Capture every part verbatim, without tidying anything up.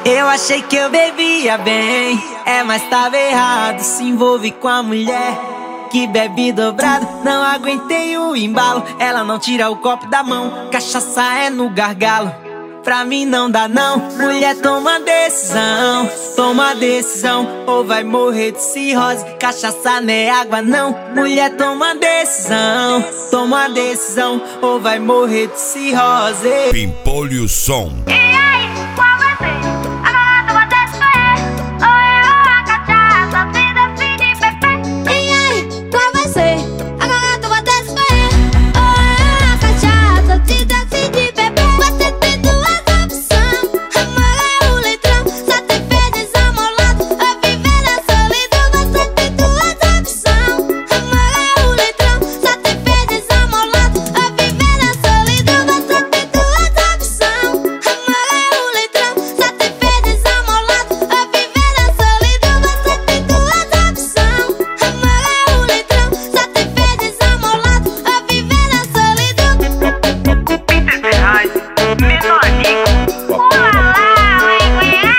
Eu achei que eu bebia bem, é, mas tava errado. Se envolve com a mulher que bebe dobrado. Não aguentei o embalo, ela não tira o copo da mão. Cachaça é no gargalo, pra mim não dá não. Mulher, toma decisão, toma decisão, ou vai morrer de cirrose. Cachaça não é água não. Mulher, toma decisão, toma decisão, ou vai morrer de cirrose. Pimpolho Som. E aí, qual vai ser? Agora tu vai ter que escolher, ou eu ou a cachaça, vida, filho e bebê. E aí, qual vai ser? Agora tu vai ter que escolher, ou eu ou a cachaça, vida, filho e bebê. Você tem duas opções, amor é o litrão. Só tem feliz amolado, ou viver na solidão. Você tem duas opções, amor é o litrão. Só tem feliz amolado, ou viver na solidão. Você tem duas opções, amor é o litrão. Só tem feliz amolado, ou viver na solidão. Você tem duas opções, amor é o litrão. Só tem feliz amolado, ou viver na solidão. Pintas de reais, menorico, ulalá, ué,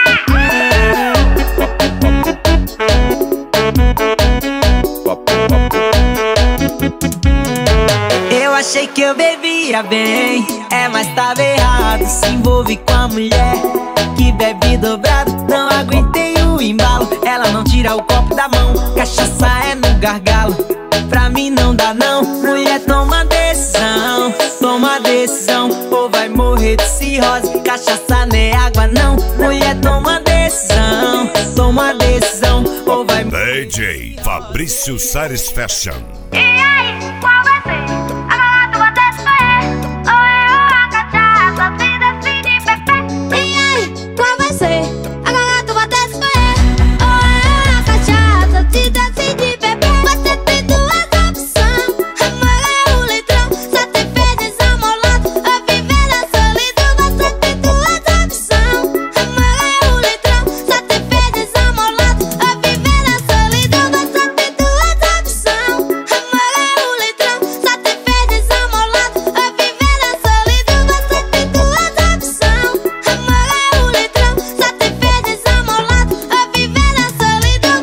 Eu achei que eu bebia bem, é, mas tava errado. Se envolve com a mulher que bebe dobrado. Não aguentei o embalo, ela não tira o copo da mão. Cachaça é no gargalo, pra mim não dá não. Mulher, toma decisão, toma decisão, ou vai morrer de cirrose. Cachaça não é água não. Mulher, toma decisão, toma decisão, ou vai... D J Fabrício Sares Fashion. E aí, qual vai ser? Agora tu vai ter que escolher, ou eu ou a cachaça, vida, filho e bebê. E aí, qual vai ser? Agora tu vai ter que escolher, ou eu ou a cachaça, vida, filho e bebê. Você tem duas opções, amor é o litrão. Só tem feliz amolado, ou viver na solidão. Você tem duas opções, amor é o litrão. Só tem feliz amolado, ou viver na solidão. Você tem duas opções, amor é o litrão. Só tem feliz amolado, ou viver na solidão. Você tem duas opções, amor é o litrão. Só tem feliz amolado, ou viver na solidão.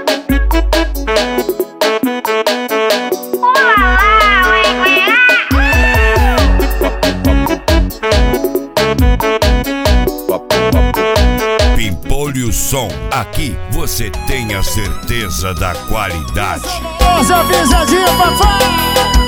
Ulalá, ué, Pimpolho Som. Aqui você tem a certeza da qualidade. Hoje avisadinha, papai!